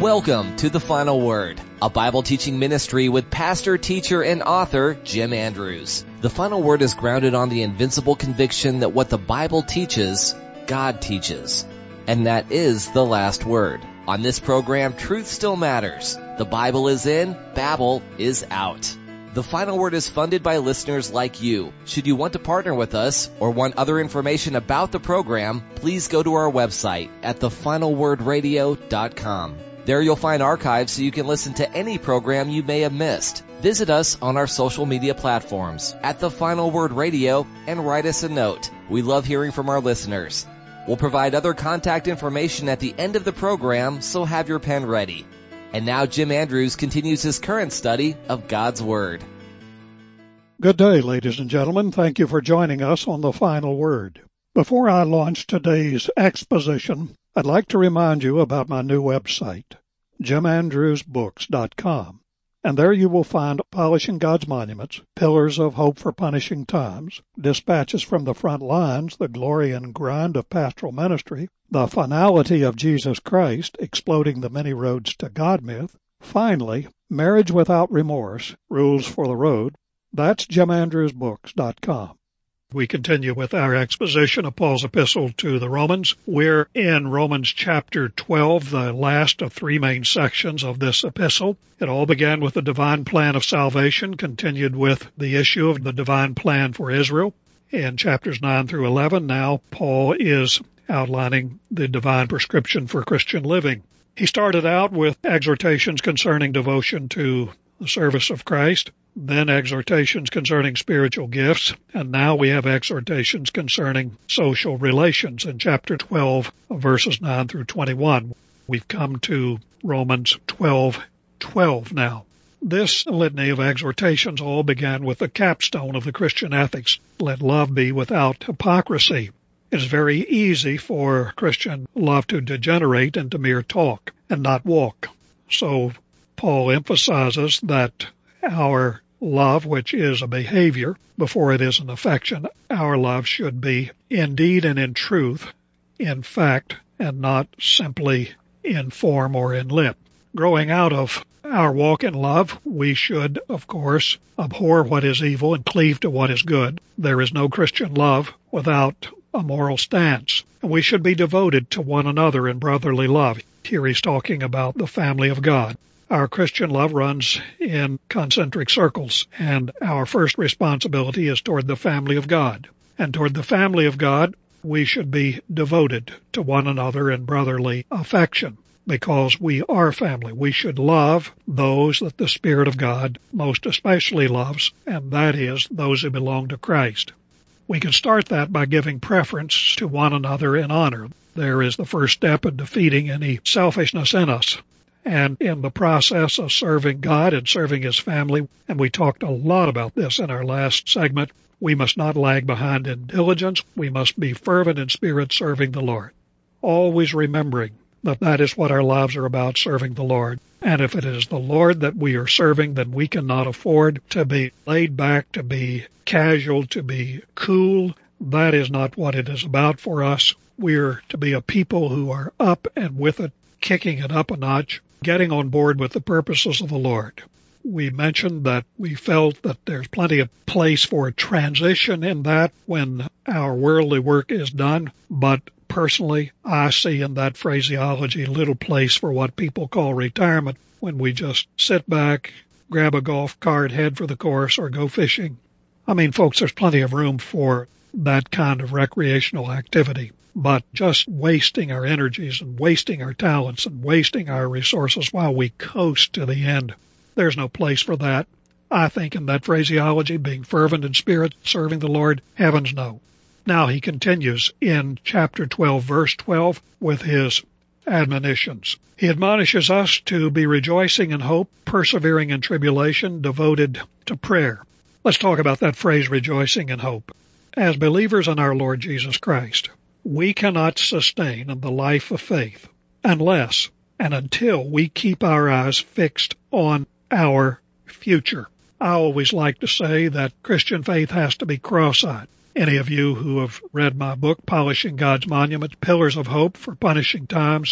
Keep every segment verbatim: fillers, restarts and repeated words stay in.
Welcome to The Final Word, a Bible teaching ministry with pastor, teacher, and author Jim Andrews. The Final Word is grounded on the invincible conviction that what the Bible teaches, God teaches. And that is the last word. On this program, truth still matters. The Bible is in, Babel is out. The Final Word is funded by listeners like you. Should you want to partner with us or want other information about the program, please go to our website at the final word radio dot com. There you'll find archives so you can listen to any program you may have missed. Visit us on our social media platforms at The Final Word Radio and write us a note. We love hearing from our listeners. We'll provide other contact information at the end of the program, so have your pen ready. And now Jim Andrews continues his current study of God's Word. Good day, ladies and gentlemen. Thank you for joining us on The Final Word. Before I launch today's exposition, I'd like to remind you about my new website, jim andrews books dot com. And there you will find Polishing God's Monuments, Pillars of Hope for Punishing Times, Dispatches from the Front Lines, The Glory and Grind of Pastoral Ministry, The Finality of Jesus Christ, Exploding the Many Roads to God Myth, finally, Marriage Without Remorse, Rules for the Road. That's jim andrews books dot com. We continue with our exposition of Paul's epistle to the Romans. We're in Romans chapter twelve, the last of three main sections of this epistle. It all began with the divine plan of salvation, continued with the issue of the divine plan for Israel. In chapters nine through eleven, now Paul is outlining the divine prescription for Christian living. He started out with exhortations concerning devotion to the service of Christ, then exhortations concerning spiritual gifts, and now we have exhortations concerning social relations in chapter twelve, verses nine through twenty-one. We've come to Romans twelve twelve now. This litany of exhortations all began with the capstone of the Christian ethics. Let love be without hypocrisy. It's very easy for Christian love to degenerate into mere talk and not walk. So Paul emphasizes that our love, which is a behavior before it is an affection, our love should be in deed and in truth, in fact, and not simply in form or in lip. Growing out of our walk in love, we should, of course, abhor what is evil and cleave to what is good. There is no Christian love without a moral stance. And we should be devoted to one another in brotherly love. Here he's talking about the family of God. Our Christian love runs in concentric circles, and our first responsibility is toward the family of God. And toward the family of God, we should be devoted to one another in brotherly affection, because we are family. We should love those that the Spirit of God most especially loves, and that is those who belong to Christ. We can start that by giving preference to one another in honor. There is the first step in defeating any selfishness in us. And in the process of serving God and serving His family, and we talked a lot about this in our last segment, we must not lag behind in diligence. We must be fervent in spirit serving the Lord, always remembering that that is what our lives are about, serving the Lord. And if it is the Lord that we are serving, then we cannot afford to be laid back, to be casual, to be cool. That is not what it is about for us. We're to be a people who are up and with it, kicking it up a notch, getting on board with the purposes of the Lord. We mentioned that we felt that there's plenty of place for a transition in that when our worldly work is done, but personally, I see in that phraseology little place for what people call retirement, when we just sit back, grab a golf cart, head for the course, or go fishing. I mean, folks, there's plenty of room for that kind of recreational activity. But just wasting our energies and wasting our talents and wasting our resources while we coast to the end, there's no place for that. I think in that phraseology, being fervent in spirit, serving the Lord, heavens no. Now he continues in chapter twelve, verse twelve, with his admonitions. He admonishes us to be rejoicing in hope, persevering in tribulation, devoted to prayer. Let's talk about that phrase, rejoicing in hope. As believers in our Lord Jesus Christ, we cannot sustain in the life of faith unless and until we keep our eyes fixed on our future. I always like to say that Christian faith has to be cross-eyed. Any of you who have read my book, Polishing God's Monuments, Pillars of Hope for Punishing Times,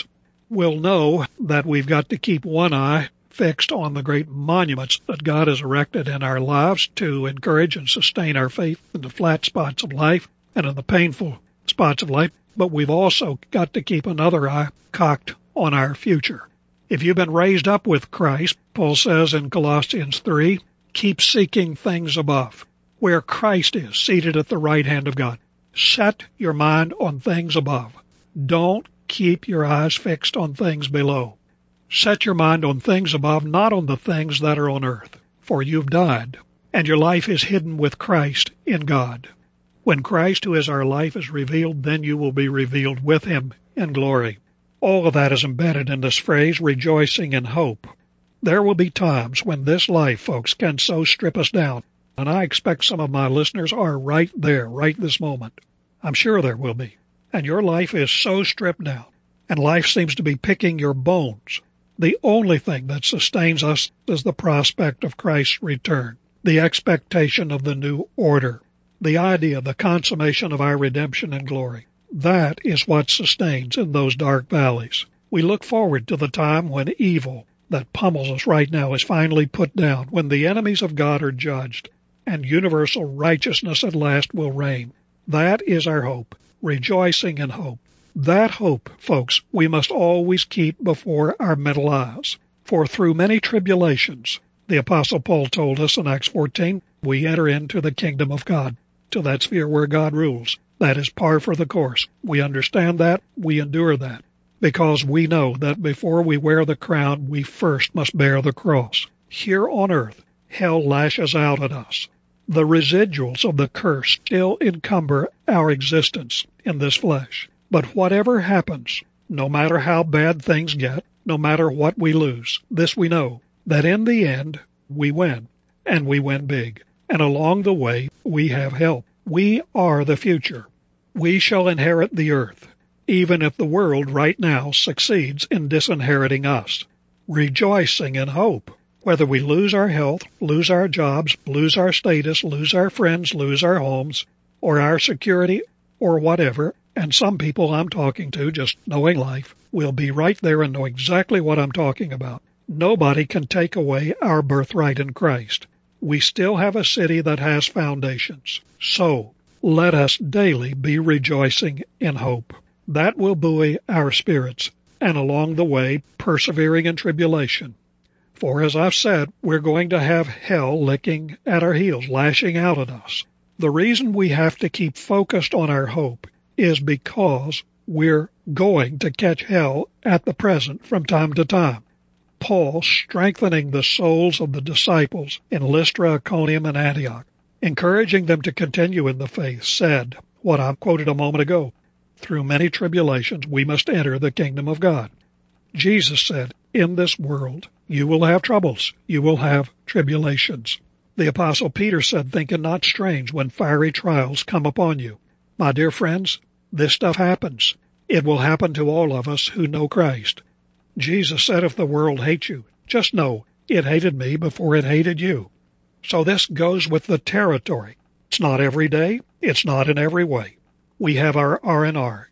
we'll know that we've got to keep one eye fixed on the great monuments that God has erected in our lives to encourage and sustain our faith in the flat spots of life and in the painful spots of life. But we've also got to keep another eye cocked on our future. If you've been raised up with Christ, Paul says in Colossians three, keep seeking things above, where Christ is seated at the right hand of God. Set your mind on things above. Don't keep your eyes fixed on things below. Set your mind on things above, not on the things that are on earth, for you've died, and your life is hidden with Christ in God. When Christ, who is our life, is revealed, then you will be revealed with him in glory. All of that is embedded in this phrase, rejoicing in hope. There will be times when this life, folks, can so strip us down, and I expect some of my listeners are right there, right this moment. I'm sure there will be. And your life is so stripped down, and life seems to be picking your bones. The only thing that sustains us is the prospect of Christ's return, the expectation of the new order, the idea, the consummation of our redemption and glory. That is what sustains in those dark valleys. We look forward to the time when evil that pummels us right now is finally put down, when the enemies of God are judged, and universal righteousness at last will reign. That is our hope, rejoicing in hope. That hope, folks, we must always keep before our mental eyes. For through many tribulations, the Apostle Paul told us in Acts fourteen, we enter into the kingdom of God, to that sphere where God rules. That is par for the course. We understand that, we endure that, because we know that before we wear the crown, we first must bear the cross. Here on earth, hell lashes out at us. The residuals of the curse still encumber our existence in this flesh. But whatever happens, no matter how bad things get, no matter what we lose, this we know, that in the end we win, and we win big. And along the way we have help. We are the future. We shall inherit the earth, even if the world right now succeeds in disinheriting us. Rejoicing in hope. Whether we lose our health, lose our jobs, lose our status, lose our friends, lose our homes, or our security, or whatever, and some people I'm talking to, just knowing life, will be right there and know exactly what I'm talking about. Nobody can take away our birthright in Christ. We still have a city that has foundations. So, let us daily be rejoicing in hope. That will buoy our spirits, and along the way, persevering in tribulation. For as I've said, we're going to have hell licking at our heels, lashing out at us. The reason we have to keep focused on our hope is because we're going to catch hell at the present from time to time. Paul, strengthening the souls of the disciples in Lystra, Iconium, and Antioch, encouraging them to continue in the faith, said what I quoted a moment ago, through many tribulations we must enter the kingdom of God. Jesus said, in this world you will have troubles, you will have tribulations. The Apostle Peter said, think it not strange when fiery trials come upon you. My dear friends, this stuff happens. It will happen to all of us who know Christ. Jesus said, if the world hates you, just know it hated me before it hated you. So this goes with the territory. It's not every day. It's not in every way. We have our R and R.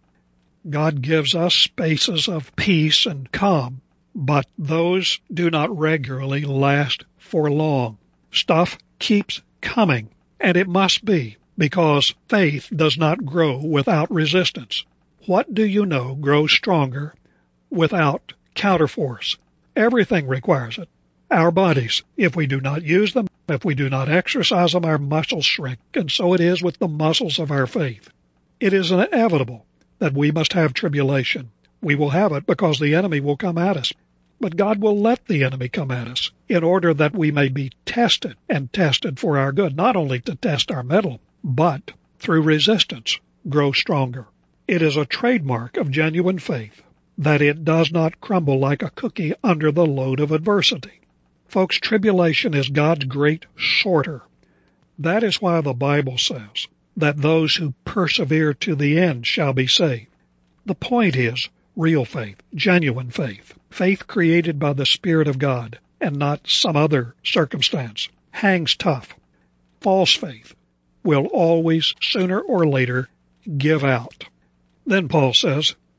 God gives us spaces of peace and calm, but those do not regularly last for long. Stuff keeps coming, and it must be, because faith does not grow without resistance. What do you know grows stronger without counterforce? Everything requires it. Our bodies, if we do not use them, if we do not exercise them, our muscles shrink, and so it is with the muscles of our faith. It is inevitable that we must have tribulation. We will have it because the enemy will come at us. But God will let the enemy come at us in order that we may be tested, and tested for our good, not only to test our mettle, but through resistance grow stronger. It is a trademark of genuine faith that it does not crumble like a cookie under the load of adversity. Folks, tribulation is God's great sorter. That is why the Bible says that those who persevere to the end shall be saved. The point is real faith, genuine faith, faith created by the Spirit of God and not some other circumstance, hangs tough. False faith will always, sooner or later, give out. Then Paul says,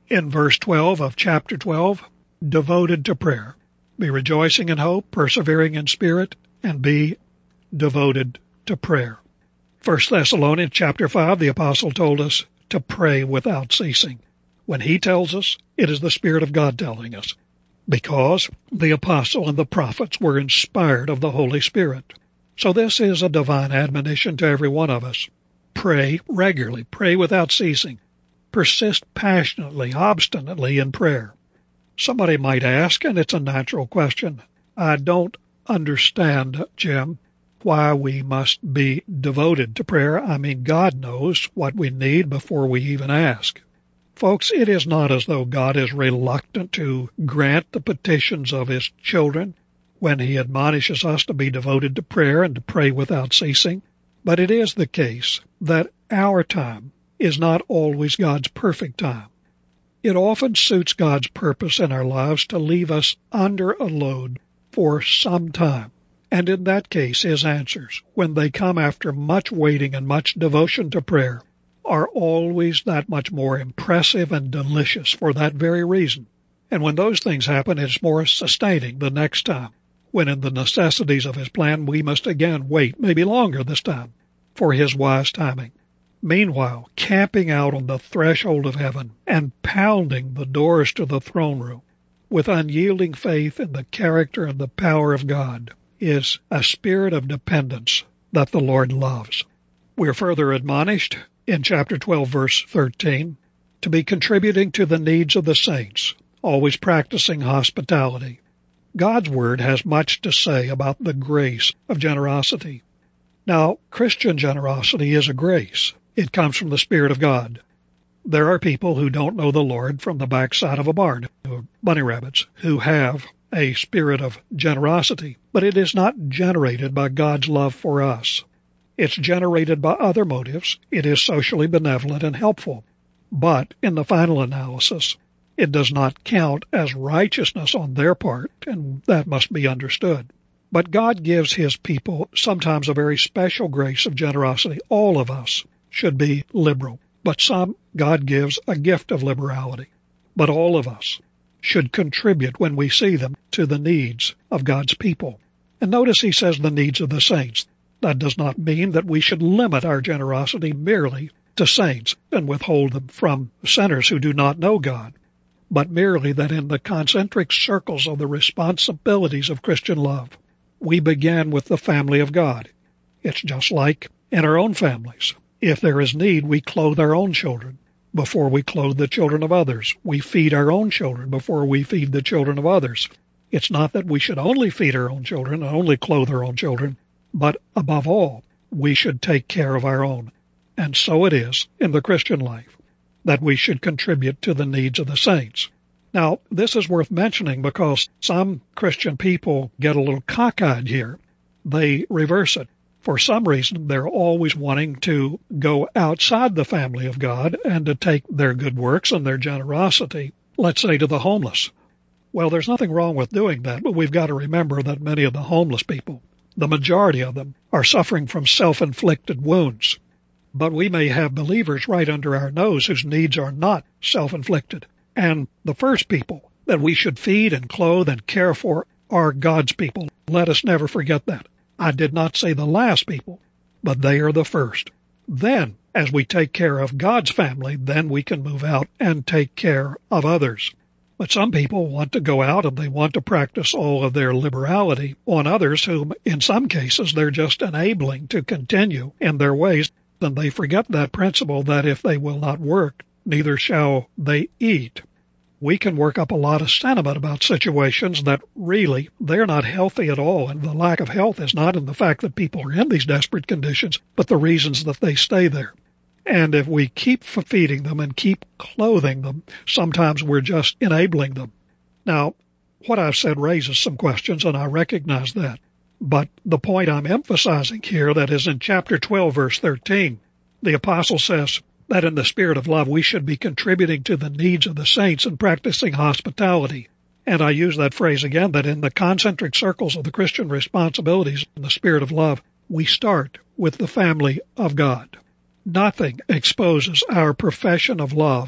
in verse twelve of chapter twelve, devoted to prayer. Be rejoicing in hope, persevering in spirit, and be devoted to prayer. First Thessalonians chapter five, the apostle told us to pray without ceasing. When he tells us, it is the Spirit of God telling us, because the apostle and the prophets were inspired of the Holy Spirit. So this is a divine admonition to every one of us. Pray regularly, pray without ceasing. Persist passionately, obstinately in prayer. Somebody might ask, and it's a natural question, I don't understand, Jim, why we must be devoted to prayer. I mean, God knows what we need before we even ask. Folks, it is not as though God is reluctant to grant the petitions of His children when He admonishes us to be devoted to prayer and to pray without ceasing. But it is the case that our time is not always God's perfect time. It often suits God's purpose in our lives to leave us under a load for some time. And in that case, His answers, when they come after much waiting and much devotion to prayer, are always that much more impressive and delicious for that very reason. And when those things happen, it's more sustaining the next time, when in the necessities of His plan we must again wait, maybe longer this time, for His wise timing. Meanwhile, camping out on the threshold of heaven and pounding the doors to the throne room with unyielding faith in the character and the power of God is a spirit of dependence that the Lord loves. We're further admonished in chapter twelve, verse thirteen, to be contributing to the needs of the saints, always practicing hospitality. God's Word has much to say about the grace of generosity. Now, Christian generosity is a grace. It comes from the Spirit of God. There are people who don't know the Lord from the backside of a barn, bunny rabbits, who have a spirit of generosity, but it is not generated by God's love for us. It's generated by other motives. It is socially benevolent and helpful. But in the final analysis, it does not count as righteousness on their part, and that must be understood. But God gives His people sometimes a very special grace of generosity. All of us should be liberal, but some God gives a gift of liberality. But all of us should contribute when we see them to the needs of God's people. And notice He says the needs of the saints. That does not mean that we should limit our generosity merely to saints and withhold them from sinners who do not know God, but merely that in the concentric circles of the responsibilities of Christian love, we begin with the family of God. It's just like in our own families. If there is need, we clothe our own children before we clothe the children of others. We feed our own children before we feed the children of others. It's not that we should only feed our own children and only clothe our own children, but above all, we should take care of our own. And so it is in the Christian life, that we should contribute to the needs of the saints. Now, this is worth mentioning because some Christian people get a little cockeyed here. They reverse it. For some reason, they're always wanting to go outside the family of God and to take their good works and their generosity, let's say, to the homeless. Well, there's nothing wrong with doing that, but we've got to remember that many of the homeless people, the majority of them, are suffering from self-inflicted wounds. But we may have believers right under our nose whose needs are not self-inflicted. And the first people that we should feed and clothe and care for are God's people. Let us never forget that. I did not say the last people, but they are the first. Then, as we take care of God's family, then we can move out and take care of others. But some people want to go out and they want to practice all of their liberality on others whom, in some cases, they're just enabling to continue in their ways. And they forget that principle that if they will not work, neither shall they eat. We can work up a lot of sentiment about situations that really, they're not healthy at all. And the lack of health is not in the fact that people are in these desperate conditions, but the reasons that they stay there. And if we keep feeding them and keep clothing them, sometimes we're just enabling them. Now, what I've said raises some questions, and I recognize that. But the point I'm emphasizing here, that is in chapter twelve, verse thirteen, the apostle says that in the spirit of love we should be contributing to the needs of the saints and practicing hospitality. And I use that phrase again, that in the concentric circles of the Christian responsibilities in the spirit of love, we start with the family of God. Nothing exposes our profession of love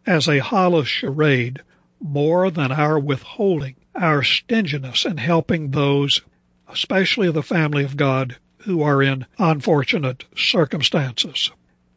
as a hollow charade more than our withholding, our stinginess in helping those, especially the family of God, who are in unfortunate circumstances.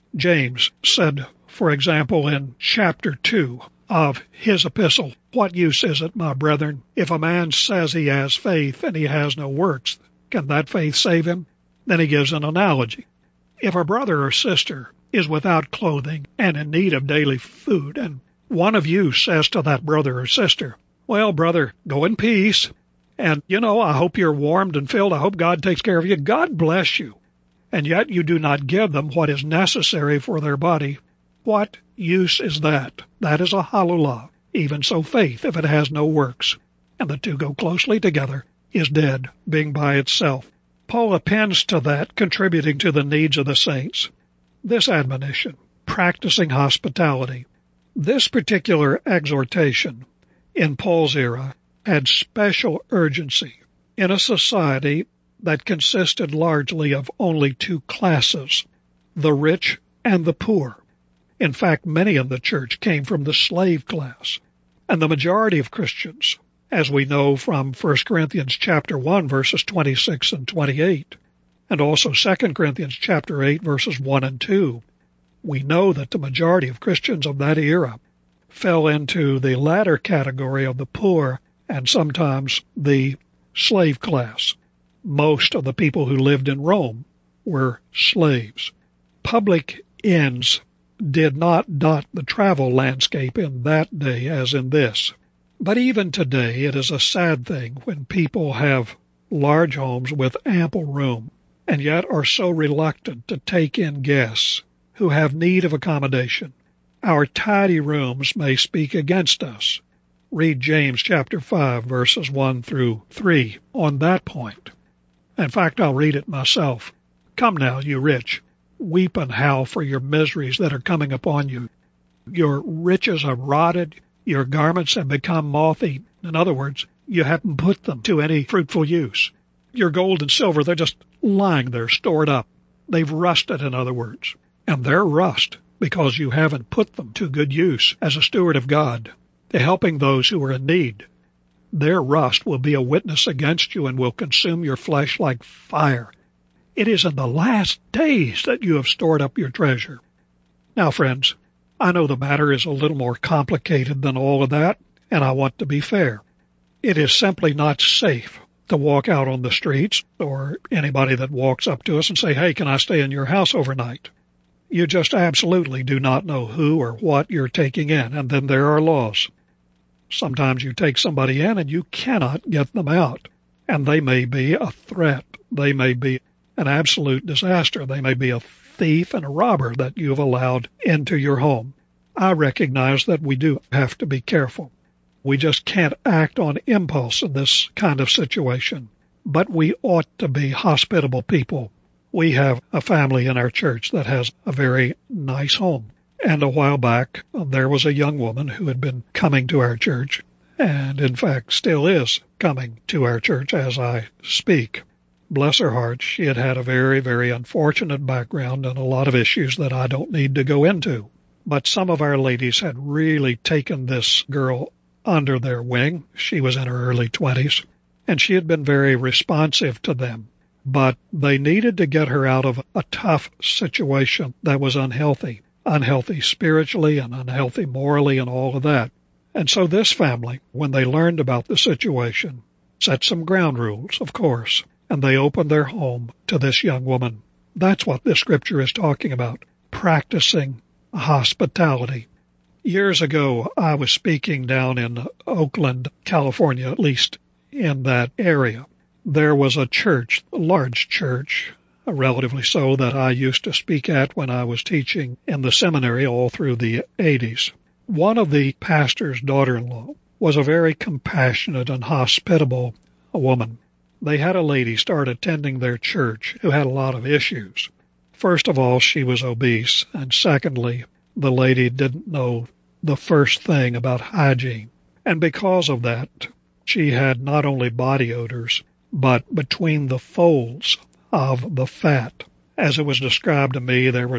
James said, for example, in chapter two of his epistle, "What use is it, my brethren, if a man says he has faith and he has no works? Can that faith save him?" Then he gives an analogy. If a brother or sister is without clothing and in need of daily food, and one of you says to that brother or sister, "Well, brother, go in peace, and, you know, I hope you're warmed and filled. I hope God takes care of you. God bless you." And yet you do not give them what is necessary for their body. What use is that? That is a hollow love. Even so, faith, if it has no works, and the two go closely together, is dead, being by itself. Paul appends to that, contributing to the needs of the saints, this admonition, practicing hospitality. This particular exhortation in Paul's era had special urgency in a society that consisted largely of only two classes, the rich and the poor. In fact, many in the church came from the slave class, and the majority of Christians, as we know from First Corinthians chapter one, verses twenty-six and twenty-eight, and also Second Corinthians chapter eight, verses one and two, we know that the majority of Christians of that era fell into the latter category of the poor and sometimes the slave class. Most of the people who lived in Rome were slaves. Public inns did not dot the travel landscape in that day as in this. But even today, it is a sad thing when people have large homes with ample room and yet are so reluctant to take in guests who have need of accommodation. Our tidy rooms may speak against us. Read James chapter five, verses one through three on that point. In fact, I'll read it myself. "Come now, you rich, weep and howl for your miseries that are coming upon you. Your riches are rotted, your garments have become moth-eaten." In other words, you haven't put them to any fruitful use. Your gold and silver, they're just lying there stored up. They've rusted, in other words. And they're rust because you haven't put them to good use as a steward of God, to helping those who are in need. Their rust will be a witness against you and will consume your flesh like fire. It is in the last days that you have stored up your treasure. Now, friends, I know the matter is a little more complicated than all of that, and I want to be fair. It is simply not safe to walk out on the streets or anybody that walks up to us and say, "Hey, can I stay in your house overnight?" You just absolutely do not know who or what you're taking in, and then there are laws. Sometimes you take somebody in and you cannot get them out, and they may be a threat. They may be an absolute disaster. They may be a thief and a robber that you've allowed into your home. I recognize that we do have to be careful. We just can't act on impulse in this kind of situation, but we ought to be hospitable people. We have a family in our church that has a very nice home. And a while back, there was a young woman who had been coming to our church, and in fact still is coming to our church as I speak. Bless her heart, she had had a very, very unfortunate background and a lot of issues that I don't need to go into. But some of our ladies had really taken this girl under their wing. She was in her early twenties, and she had been very responsive to them. But they needed to get her out of a tough situation that was unhealthy, unhealthy spiritually and unhealthy morally and all of that. And so this family, when they learned about the situation, set some ground rules, of course, and they opened their home to this young woman. That's what this scripture is talking about, practicing hospitality. Years ago, I was speaking down in Oakland, California, at least in that area. There was a church, a large church, relatively so, that I used to speak at when I was teaching in the seminary all through the eighties. One of the pastor's daughter-in-law was a very compassionate and hospitable woman. They had a lady start attending their church who had a lot of issues. First of all, she was obese, and secondly, the lady didn't know the first thing about hygiene. And because of that, she had not only body odors, but between the folds of the fat, as it was described to me, there were just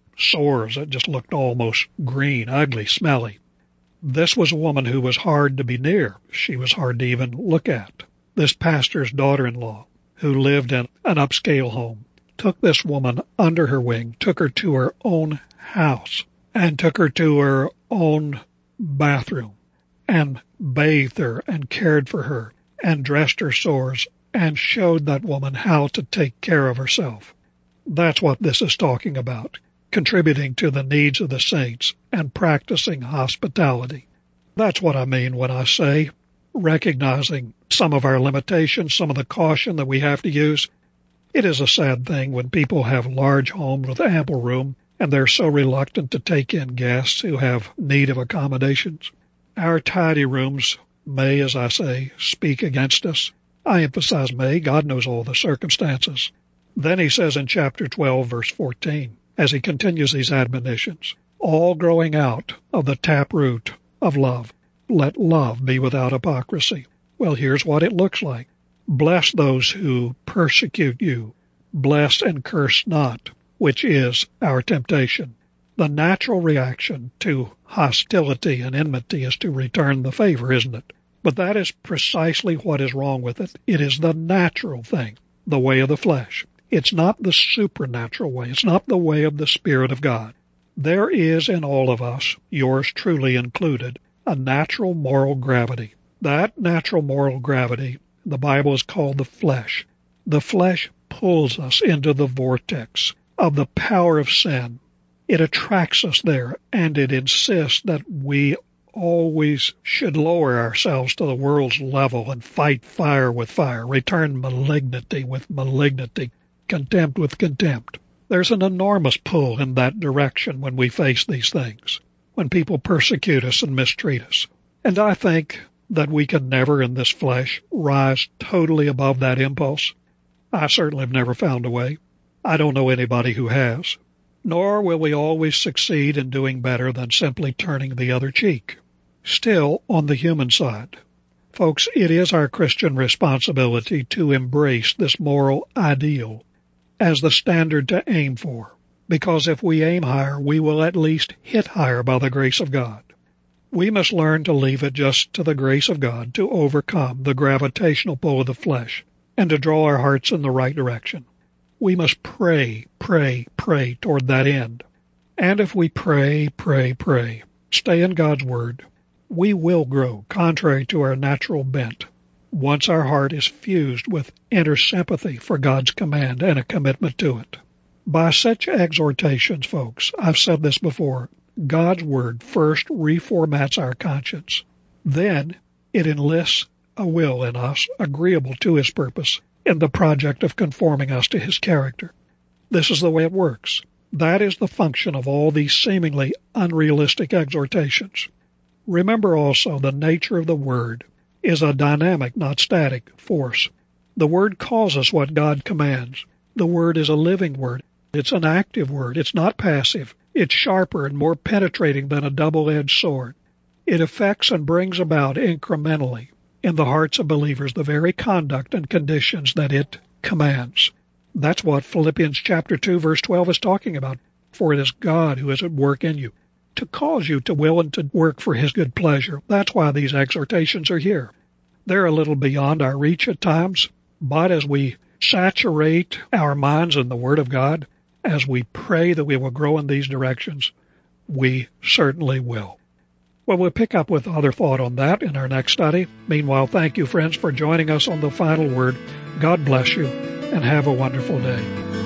sores that just looked almost green, ugly, smelly. This was a woman who was hard to be near. She was hard to even look at. This pastor's daughter-in-law, who lived in an upscale home, took this woman under her wing, took her to her own house, and took her to her own bathroom, and bathed her, and cared for her, and dressed her sores, and showed that woman how to take care of herself. That's what this is talking about, contributing to the needs of the saints and practicing hospitality. That's what I mean when I say recognizing some of our limitations, some of the caution that we have to use. It is a sad thing when people have large homes with ample room and they're so reluctant to take in guests who have need of accommodations. Our tidy rooms may, as I say, speak against us. I emphasize may. God knows all the circumstances. Then he says in chapter twelve, verse fourteen, as he continues these admonitions, all growing out of the taproot of love. Let love be without hypocrisy. Well, here's what it looks like. Bless those who persecute you. Bless and curse not, which is our temptation. The natural reaction to hostility and enmity is to return the favor, isn't it? But that is precisely what is wrong with it. It is the natural thing, the way of the flesh. It's not the supernatural way. It's not the way of the Spirit of God. There is in all of us, yours truly included, a natural moral gravity. That natural moral gravity, the Bible is called the flesh. The flesh pulls us into the vortex of the power of sin. It attracts us there, and it insists that we always should lower ourselves to the world's level and fight fire with fire, return malignity with malignity, contempt with contempt. There's an enormous pull in that direction when we face these things, when people persecute us and mistreat us. And I think that we can never in this flesh rise totally above that impulse. I certainly have never found a way. I don't know anybody who has. Nor will we always succeed in doing better than simply turning the other cheek. Still, on the human side, folks, it is our Christian responsibility to embrace this moral ideal as the standard to aim for, because if we aim higher, we will at least hit higher by the grace of God. We must learn to leave it just to the grace of God to overcome the gravitational pull of the flesh and to draw our hearts in the right direction. We must pray, pray, pray toward that end. And if we pray, pray, pray, stay in God's Word, we will grow contrary to our natural bent once our heart is fused with inner sympathy for God's command and a commitment to it. By such exhortations, folks, I've said this before, God's Word first reformats our conscience. Then it enlists a will in us agreeable to His purpose in the project of conforming us to His character. This is the way it works. That is the function of all these seemingly unrealistic exhortations. Remember also the nature of the Word is a dynamic, not static, force. The Word calls us what God commands. The Word is a living Word. It's an active Word. It's not passive. It's sharper and more penetrating than a double-edged sword. It affects and brings about incrementally in the hearts of believers the very conduct and conditions that it commands. That's what Philippians chapter two, verse twelve is talking about. For it is God who is at work in you to cause you to will and to work for His good pleasure. That's why these exhortations are here. They're a little beyond our reach at times, but as we saturate our minds in the Word of God, as we pray that we will grow in these directions, we certainly will. Well, we'll pick up with other thought on that in our next study. Meanwhile, thank you, friends, for joining us on The Final Word. God bless you, and have a wonderful day.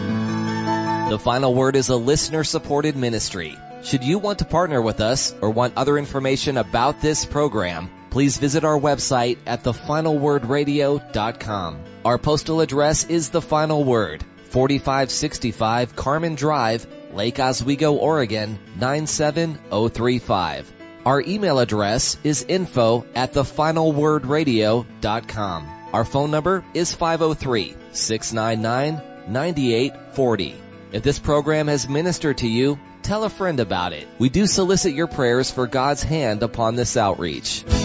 The Final Word is a listener-supported ministry. Should you want to partner with us or want other information about this program, please visit our website at the final word radio dot com. Our postal address is The Final Word, forty-five sixty-five Carmen Drive, Lake Oswego, Oregon, nine seven oh three five. Our email address is info at the final word radio dot com. Our phone number is five oh three, six nine nine, nine eight four oh. If this program has ministered to you, tell a friend about it. We do solicit your prayers for God's hand upon this outreach.